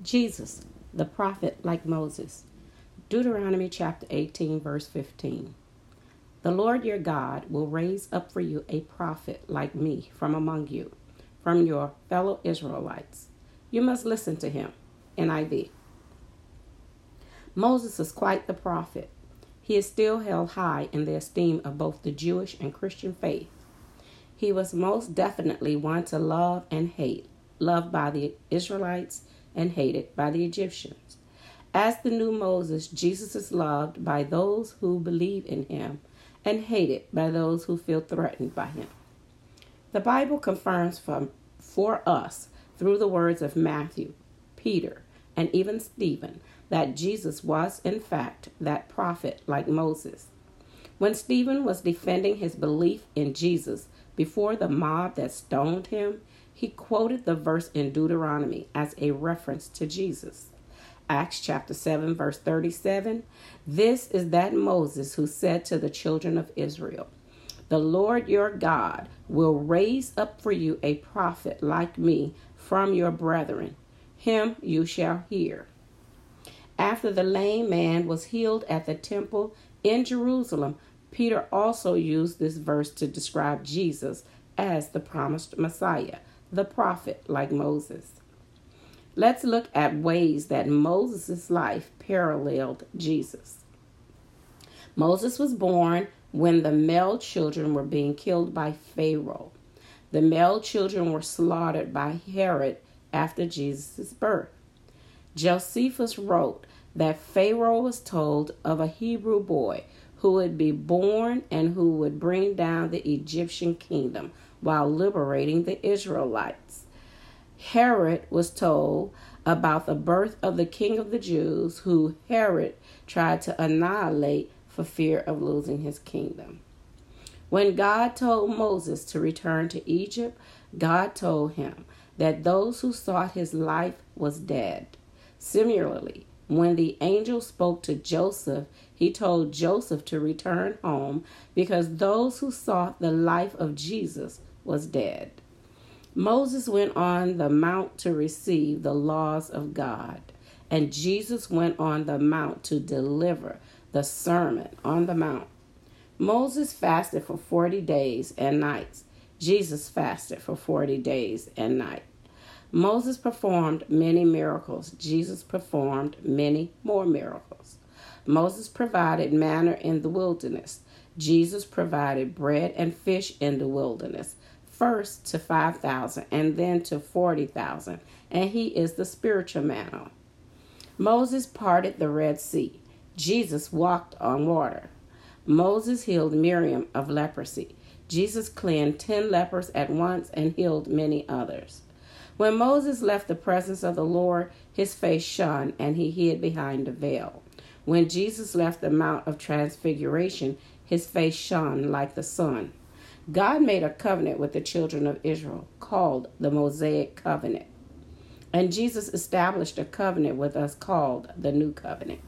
Jesus, the prophet like Moses. Deuteronomy chapter 18, verse 15. The Lord your God will raise up for you a prophet like me from among you, from your fellow Israelites. You must listen to him. NIV. Moses is quite the prophet. He is still held high in the esteem of both the Jewish and Christian faith. He was most definitely one to love and hate, loved by the Israelites and hated by the Egyptians. As the new Moses, Jesus is loved by those who believe in him and hated by those who feel threatened by him. The Bible confirms for us through the words of Matthew, Peter, and even Stephen that Jesus was in fact that prophet like Moses. When Stephen was defending his belief in Jesus before the mob that stoned him, he quoted the verse in Deuteronomy as a reference to Jesus. Acts chapter 7, verse 37, this is that Moses who said to the children of Israel, the Lord your God will raise up for you a prophet like me from your brethren. Him you shall hear. After the lame man was healed at the temple in Jerusalem, Peter also used this verse to describe Jesus as the promised Messiah, the prophet like Moses. Let's look at ways that Moses' life paralleled Jesus. Moses was born when the male children were being killed by Pharaoh. The male children were slaughtered by Herod after Jesus' birth. Josephus wrote that Pharaoh was told of a Hebrew boy who would be born and who would bring down the Egyptian kingdom while liberating the Israelites. Herod was told about the birth of the king of the Jews, who Herod tried to annihilate for fear of losing his kingdom. When God told Moses to return to Egypt, God told him that those who sought his life was dead. Similarly, when the angel spoke to Joseph, he told Joseph to return home because those who sought the life of Jesus was dead. Moses went on the mount to receive the laws of God, and Jesus went on the mount to deliver the Sermon on the Mount. Moses fasted for 40 days and nights. Jesus fasted for 40 days and nights. Moses performed many miracles. Jesus performed many more miracles. Moses provided manna in the wilderness. Jesus provided bread and fish in the wilderness, first to 5,000 and then to 40,000, and he is the spiritual manna. Moses parted the Red Sea. Jesus walked on water. Moses healed Miriam of leprosy. Jesus cleansed 10 lepers at once and healed many others. When Moses left the presence of the Lord, his face shone and he hid behind a veil. When Jesus left the Mount of Transfiguration, his face shone like the sun. God made a covenant with the children of Israel called the Mosaic Covenant. And Jesus established a covenant with us called the New Covenant.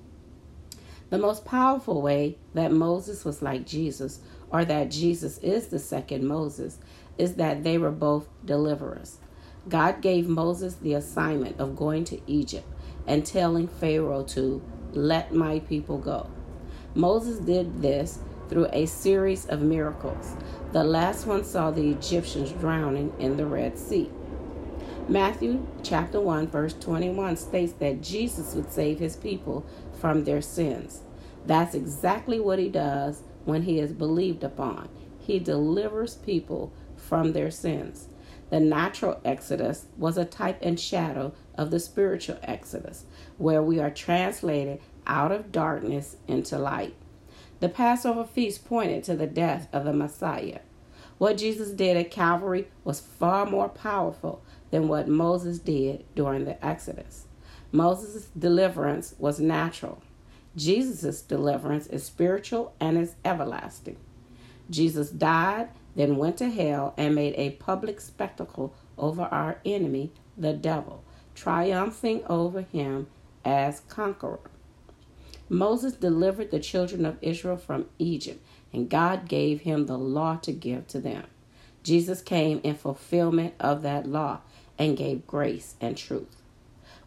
The most powerful way that Moses was like Jesus, or that Jesus is the second Moses, is that they were both deliverers. God gave Moses the assignment of going to Egypt and telling Pharaoh to let my people go. Moses did this through a series of miracles. The last one saw the Egyptians drowning in the Red Sea. Matthew chapter 1 verse 21 states that Jesus would save his people from their sins. That's exactly what he does when he is believed upon. He delivers people from their sins. The natural exodus was a type and shadow of the spiritual exodus, where we are translated out of darkness into light. The Passover feast pointed to the death of the Messiah. What Jesus did at Calvary was far more powerful than what Moses did during the Exodus. Moses' deliverance was natural. Jesus' deliverance is spiritual and is everlasting. Jesus died, then went to hell and made a public spectacle over our enemy, the devil, triumphing over him as conqueror. Moses delivered the children of Israel from Egypt, and God gave him the law to give to them. Jesus came in fulfillment of that law and gave grace and truth.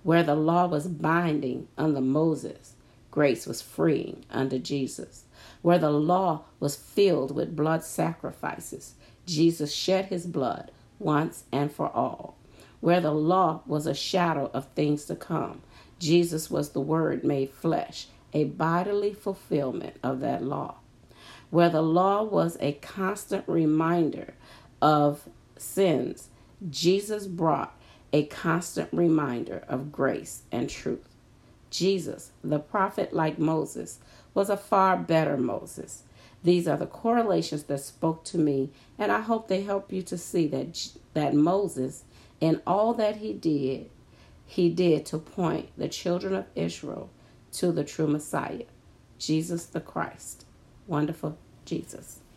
Where the law was binding under Moses, grace was freeing under Jesus. Where the law was filled with blood sacrifices, Jesus shed his blood once and for all. Where the law was a shadow of things to come, Jesus was the Word made flesh, a bodily fulfillment of that law. Where the law was a constant reminder of sins, Jesus brought a constant reminder of grace and truth. Jesus, the prophet like Moses, was a far better Moses. These are the correlations that spoke to me, and I hope they help you to see that Moses, in all that he did to point the children of Israel to the true Messiah, Jesus the Christ. Wonderful Jesus.